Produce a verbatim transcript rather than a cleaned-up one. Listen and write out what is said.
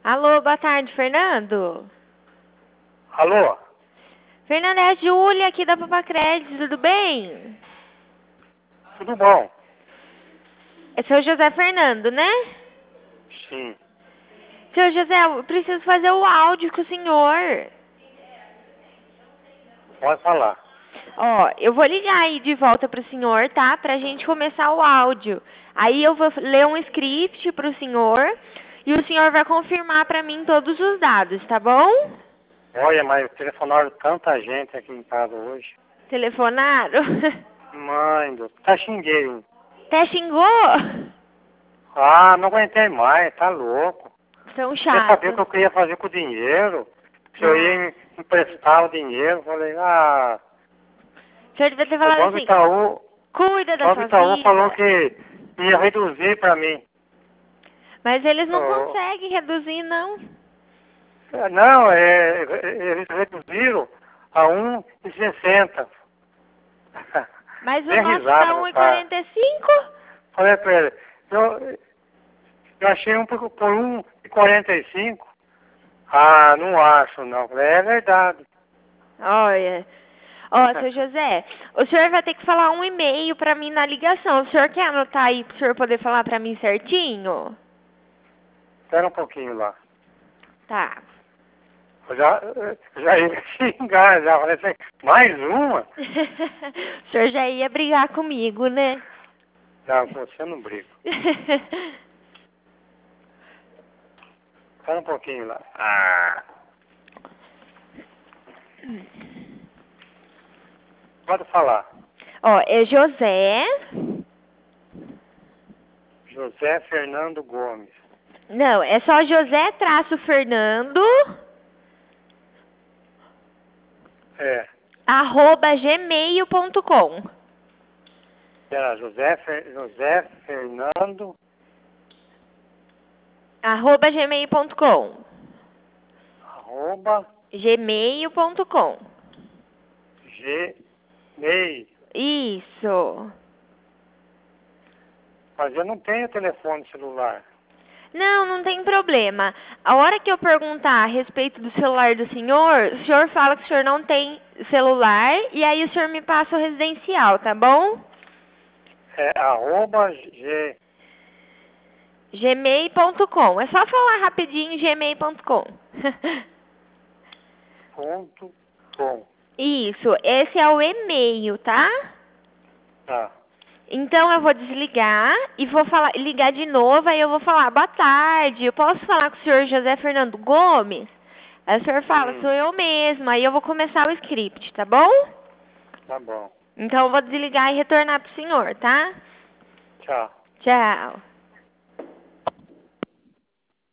Alô, boa tarde, Fernando. Alô? Fernando, é a Júlia aqui da Papacrédito, tudo bem? Tudo bom? É seu José Fernando, né? Sim. Seu José, eu preciso fazer o áudio com o senhor. Pode falar. Ó, eu vou ligar aí de volta pro senhor, tá? Pra gente começar o áudio. Aí eu vou ler um script pro senhor e o senhor vai confirmar pra mim todos os dados, tá bom? Olha, mas telefonaram tanta gente aqui em casa hoje. Telefonaram? Mãe, do... tá xinguei. hein? Até xingou? Ah, não aguentei mais, tá louco. São Quer saber o chatos. que eu queria fazer com o dinheiro? Se eu Ah. ia emprestar o dinheiro, falei, ah, O senhor devia ter o falado Banco assim, Itaú, o cuida da Banco sua Itaú falou vida. que ia reduzir pra mim. Mas eles não Oh, conseguem reduzir, não. não, é, eles reduziram a um e sessenta. Mas o Dei nosso risada tá com um o e cara. quarenta e cinco. Falei pra ele, eu, eu achei um por, por um e quarenta e cinco. Ah, não acho não. Falei, é verdade. Olha. Ó, seu José, o senhor vai ter que falar um e-mail pra mim na ligação. O senhor quer anotar aí pro senhor poder falar pra mim certinho? Espera um pouquinho lá. Tá. Eu já, eu já ia xingar, já. Falei assim, mais uma? O senhor já ia brigar comigo, né? Não, com você eu não brigo. Espera um pouquinho lá. Ah. Pode falar. Ó, é José. José Fernando Gomes. Não, é só José traço Fernando É. arroba gmail ponto com. Era José, Fer, José Fernando. Arroba gmail ponto com. Arroba. gmail ponto com. Gmail. Isso. Mas eu não tenho telefone celular. Não, não tem problema. A hora que eu perguntar a respeito do celular do senhor, o senhor fala que o senhor não tem celular e aí o senhor me passa o residencial, tá bom? É arroba G. gmail ponto com. É só falar rapidinho gmail ponto com. Ponto com. Isso, esse é o e-mail, tá? Tá. Então eu vou desligar e vou falar, ligar de novo, aí eu vou falar, boa tarde, eu posso falar com o senhor José Fernando Gomes? Aí o senhor fala, Hum, sou eu mesmo, aí eu vou começar o script, tá bom? tá bom. Então eu vou desligar e retornar pro senhor, tá? Tchau. Tchau.